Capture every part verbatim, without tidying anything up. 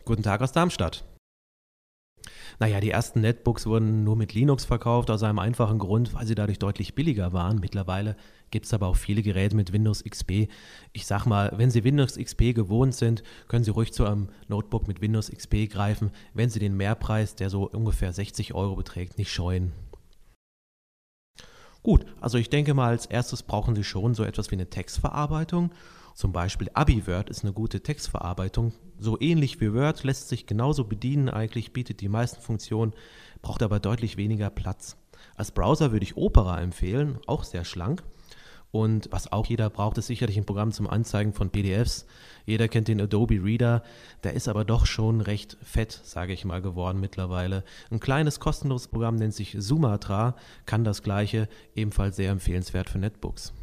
Guten Tag aus Darmstadt. Naja, die ersten Netbooks wurden nur mit Linux verkauft, aus einem einfachen Grund, weil sie dadurch deutlich billiger waren. Mittlerweile gibt es aber auch viele Geräte mit Windows X P. Ich sag mal, wenn Sie Windows X P gewohnt sind, können Sie ruhig zu einem Notebook mit Windows X P greifen, wenn Sie den Mehrpreis, der so ungefähr sechzig Euro beträgt, nicht scheuen. Gut, also ich denke mal, als erstes brauchen Sie schon so etwas wie eine Textverarbeitung. Zum Beispiel AbiWord ist eine gute Textverarbeitung. So ähnlich wie Word, lässt sich genauso bedienen eigentlich, bietet die meisten Funktionen, braucht aber deutlich weniger Platz. Als Browser würde ich Opera empfehlen, auch sehr schlank. Und was auch jeder braucht, ist sicherlich ein Programm zum Anzeigen von P D Fs. Jeder kennt den Adobe Reader, der ist aber doch schon recht fett, sage ich mal, geworden mittlerweile. Ein kleines kostenloses Programm nennt sich Sumatra, kann das gleiche, ebenfalls sehr empfehlenswert für Netbooks.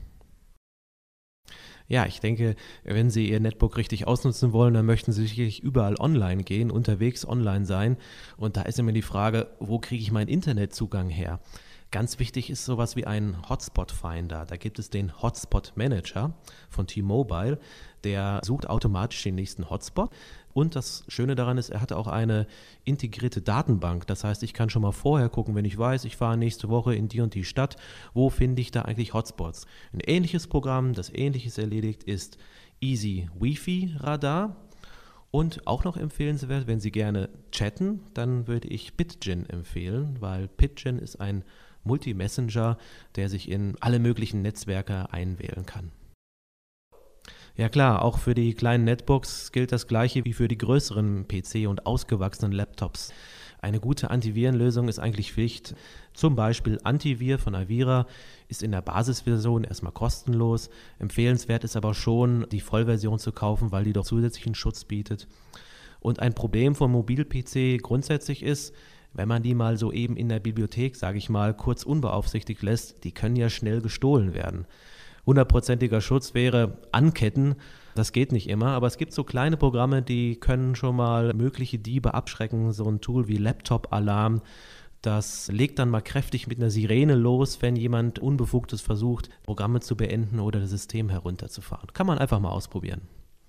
Ja, ich denke, wenn Sie Ihr Netbook richtig ausnutzen wollen, dann möchten Sie sicherlich überall online gehen, unterwegs online sein. Und da ist immer die Frage, wo kriege ich meinen Internetzugang her? Ganz wichtig ist sowas wie ein Hotspot-Finder. Da gibt es den Hotspot-Manager von T-Mobile. Der sucht automatisch den nächsten Hotspot. Und das Schöne daran ist, er hat auch eine integrierte Datenbank. Das heißt, ich kann schon mal vorher gucken, wenn ich weiß, ich fahre nächste Woche in die und die Stadt, wo finde ich da eigentlich Hotspots? Ein ähnliches Programm, das Ähnliches erledigt, ist Easy Wi-Fi Radar. Und auch noch empfehlenswert, wenn Sie gerne chatten, dann würde ich Pidgin empfehlen, weil Pidgin ist ein Multi-Messenger, der sich in alle möglichen Netzwerke einwählen kann. Ja klar, auch für die kleinen Netbooks gilt das gleiche wie für die größeren P C- und ausgewachsenen Laptops. Eine gute Antivirenlösung ist eigentlich Pflicht. Zum Beispiel Antivir von Avira ist in der Basisversion erstmal kostenlos. Empfehlenswert ist aber schon, die Vollversion zu kaufen, weil die doch zusätzlichen Schutz bietet. Und ein Problem vom Mobil-P C grundsätzlich ist, wenn man die mal so eben in der Bibliothek, sage ich mal, kurz unbeaufsichtigt lässt, die können ja schnell gestohlen werden. Hundertprozentiger Schutz wäre anketten, das geht nicht immer, aber es gibt so kleine Programme, die können schon mal mögliche Diebe abschrecken. So ein Tool wie Laptop Alarm, das legt dann mal kräftig mit einer Sirene los, wenn jemand Unbefugtes versucht, Programme zu beenden oder das System herunterzufahren. Kann man einfach mal ausprobieren.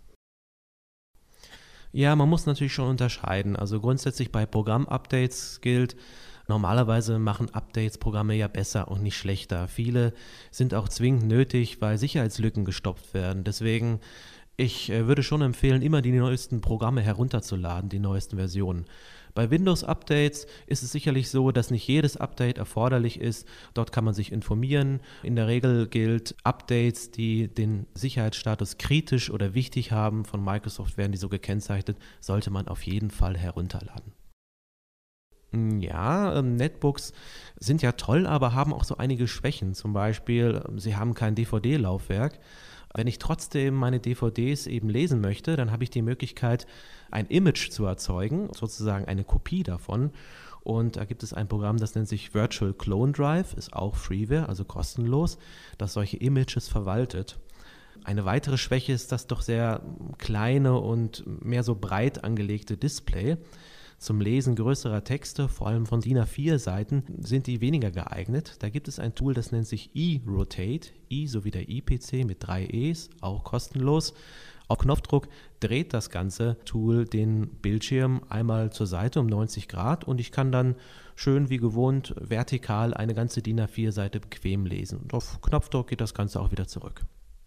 Ja, man muss natürlich schon unterscheiden. Also grundsätzlich bei Programm-Updates gilt, normalerweise machen Updates Programme ja besser und nicht schlechter. Viele sind auch zwingend nötig, weil Sicherheitslücken gestopft werden. Deswegen, ich äh, würde schon empfehlen, immer die neuesten Programme herunterzuladen, die neuesten Versionen. Bei Windows-Updates ist es sicherlich so, dass nicht jedes Update erforderlich ist. Dort kann man sich informieren. In der Regel gilt, Updates, die den Sicherheitsstatus kritisch oder wichtig haben von Microsoft, werden die so gekennzeichnet, sollte man auf jeden Fall herunterladen. Mm, Ja, ähm, Netbooks sind ja toll, aber haben auch so einige Schwächen. Zum Beispiel, ähm, sie haben kein D V D-Laufwerk. Wenn ich trotzdem meine D V Ds eben lesen möchte, dann habe ich die Möglichkeit, ein Image zu erzeugen, sozusagen eine Kopie davon. Und da gibt es ein Programm, das nennt sich Virtual Clone Drive, ist auch Freeware, also kostenlos, das solche Images verwaltet. Eine weitere Schwäche ist das doch sehr kleine und mehr so breit angelegte Display. Zum Lesen größerer Texte, vor allem von D I N A vier Seiten, sind die weniger geeignet. Da gibt es ein Tool, das nennt sich eRotate, i sowie der I P C mit drei E's, auch kostenlos. Auf Knopfdruck dreht das ganze Tool den Bildschirm einmal zur Seite um neunzig Grad und ich kann dann schön wie gewohnt vertikal eine ganze D I N A vier Seite bequem lesen. Und auf Knopfdruck geht das Ganze auch wieder zurück.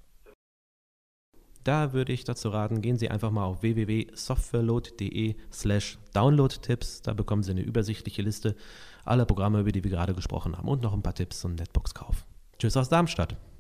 Da würde ich dazu raten, gehen Sie einfach mal auf w w w punkt softwareload.de slash downloadtipps. Da bekommen Sie eine übersichtliche Liste aller Programme, über die wir gerade gesprochen haben und noch ein paar Tipps zum Netbox-Kauf. Tschüss aus Darmstadt.